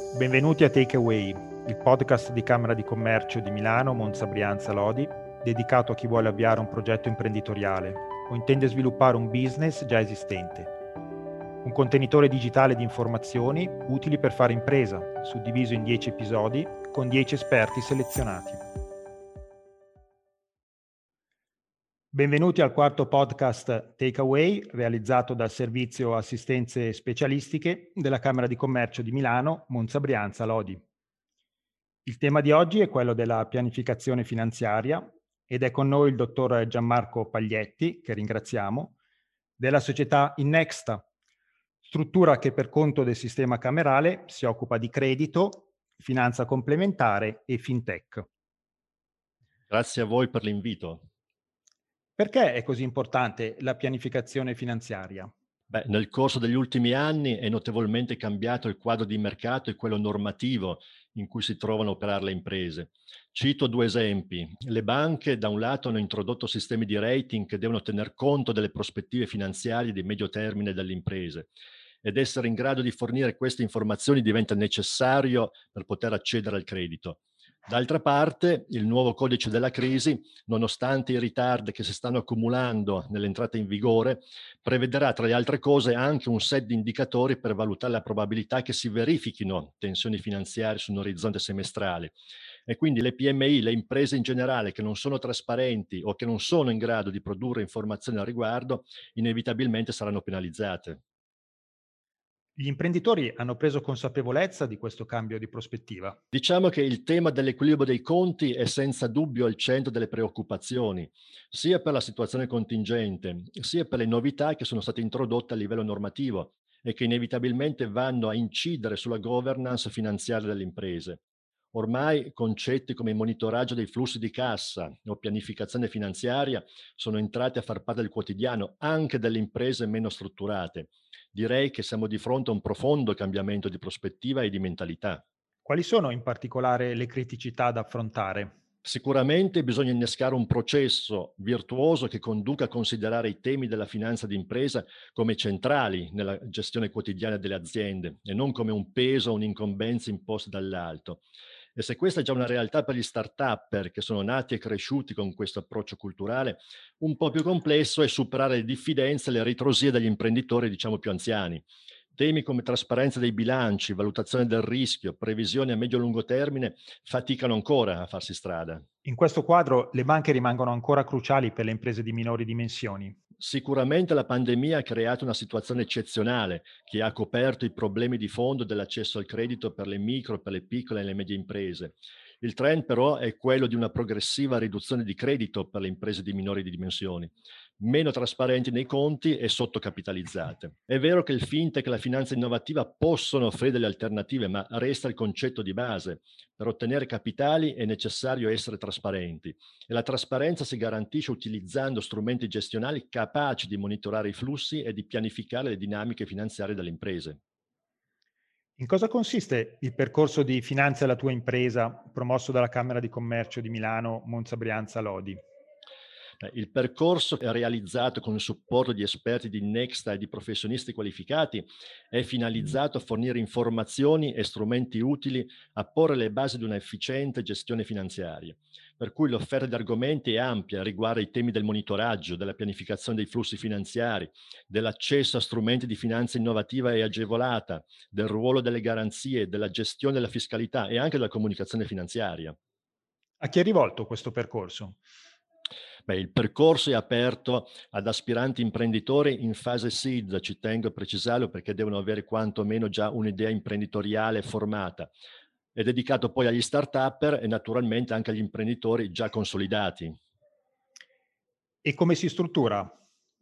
Benvenuti a Takeaway, il podcast di Camera di Commercio di Milano, Monza, Brianza, Lodi, dedicato a chi vuole avviare un progetto imprenditoriale o intende sviluppare un business già esistente. Un contenitore digitale di informazioni utili per fare impresa, suddiviso in 10 episodi con 10 esperti selezionati. Benvenuti al quarto podcast Takeaway, realizzato dal Servizio Assistenze Specialistiche della Camera di Commercio di Milano, Monza, Brianza, Lodi. Il tema di oggi è quello della pianificazione finanziaria ed è con noi il dottor Gianmarco Paglietti, che ringraziamo, della società Innexta, struttura che per conto del sistema camerale si occupa di credito, finanza complementare e fintech. Grazie a voi per l'invito. Perché è così importante la pianificazione finanziaria? Nel corso degli ultimi anni è notevolmente cambiato il quadro di mercato e quello normativo in cui si trovano a operare le imprese. Cito due esempi. Le banche da un lato hanno introdotto sistemi di rating che devono tener conto delle prospettive finanziarie di medio termine delle imprese ed essere in grado di fornire queste informazioni diventa necessario per poter accedere al credito. D'altra parte, il nuovo codice della crisi, nonostante i ritardi che si stanno accumulando nell'entrata in vigore, prevederà tra le altre cose anche un set di indicatori per valutare la probabilità che si verifichino tensioni finanziarie su un orizzonte semestrale. E quindi le PMI, le imprese in generale che non sono trasparenti o che non sono in grado di produrre informazioni al riguardo, inevitabilmente saranno penalizzate. Gli imprenditori hanno preso consapevolezza di questo cambio di prospettiva. Diciamo che il tema dell'equilibrio dei conti è senza dubbio al centro delle preoccupazioni, sia per la situazione contingente, sia per le novità che sono state introdotte a livello normativo e che inevitabilmente vanno a incidere sulla governance finanziaria delle imprese. Ormai concetti come il monitoraggio dei flussi di cassa o pianificazione finanziaria sono entrati a far parte del quotidiano anche delle imprese meno strutturate. Direi che siamo di fronte a un profondo cambiamento di prospettiva e di mentalità. Quali sono in particolare le criticità da affrontare? Sicuramente bisogna innescare un processo virtuoso che conduca a considerare i temi della finanza d'impresa come centrali nella gestione quotidiana delle aziende e non come un peso o un'incombenza imposta dall'alto. E se questa è già una realtà per gli start-upper che sono nati e cresciuti con questo approccio culturale, un po' più complesso è superare le diffidenze e le ritrosie degli imprenditori, diciamo, più anziani. Temi come trasparenza dei bilanci, valutazione del rischio, previsioni a medio-lungo termine faticano ancora a farsi strada. In questo quadro le banche rimangono ancora cruciali per le imprese di minori dimensioni. Sicuramente la pandemia ha creato una situazione eccezionale che ha coperto i problemi di fondo dell'accesso al credito per le micro, per le piccole e le medie imprese. Il trend però è quello di una progressiva riduzione di credito per le imprese di minori dimensioni, meno trasparenti nei conti e sottocapitalizzate. È vero che il fintech e la finanza innovativa possono offrire delle alternative, ma resta il concetto di base. Per ottenere capitali è necessario essere trasparenti e la trasparenza si garantisce utilizzando strumenti gestionali capaci di monitorare i flussi e di pianificare le dinamiche finanziarie delle imprese. In cosa consiste il percorso di Finanzia la tua impresa promosso dalla Camera di Commercio di Milano, Monza, Brianza, Lodi? Il percorso è realizzato con il supporto di esperti di Nexta e di professionisti qualificati è finalizzato a fornire informazioni e strumenti utili a porre le basi di una efficiente gestione finanziaria. Per cui l'offerta di argomenti è ampia, riguarda i temi del monitoraggio, della pianificazione dei flussi finanziari, dell'accesso a strumenti di finanza innovativa e agevolata, del ruolo delle garanzie, della gestione della fiscalità e anche della comunicazione finanziaria. A chi è rivolto questo percorso? Il percorso è aperto ad aspiranti imprenditori in fase seed, ci tengo a precisarlo perché devono avere quantomeno già un'idea imprenditoriale formata. È dedicato poi agli start-upper e naturalmente anche agli imprenditori già consolidati. E come si struttura?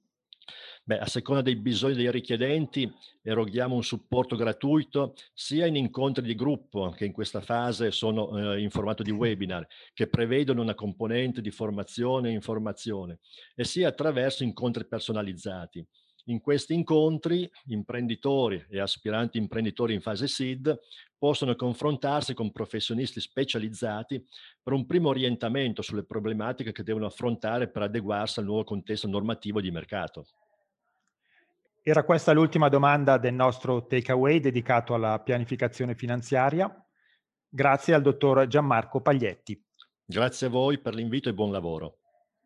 A seconda dei bisogni dei richiedenti eroghiamo un supporto gratuito sia in incontri di gruppo, che in questa fase sono in formato di webinar, che prevedono una componente di formazione e informazione, e sia attraverso incontri personalizzati. In questi incontri, imprenditori e aspiranti imprenditori in fase seed possono confrontarsi con professionisti specializzati per un primo orientamento sulle problematiche che devono affrontare per adeguarsi al nuovo contesto normativo di mercato. Era questa l'ultima domanda del nostro takeaway dedicato alla pianificazione finanziaria. Grazie al dottor Gianmarco Paglietti. Grazie a voi per l'invito e buon lavoro.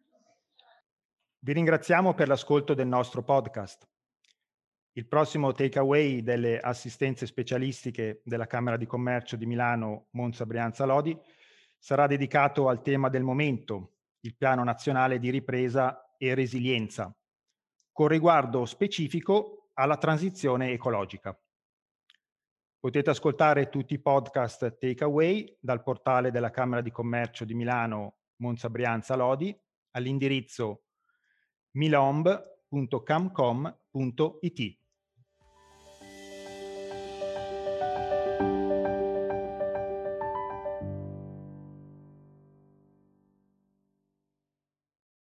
Vi ringraziamo per l'ascolto del nostro podcast. Il prossimo takeaway delle assistenze specialistiche della Camera di Commercio di Milano, Monza, Brianza, Lodi sarà dedicato al tema del momento, il Piano Nazionale di Ripresa e Resilienza, con riguardo specifico alla transizione ecologica. Potete ascoltare tutti i podcast takeaway dal portale della Camera di Commercio di Milano, Monza, Brianza, Lodi all'indirizzo milomb.camcom.it.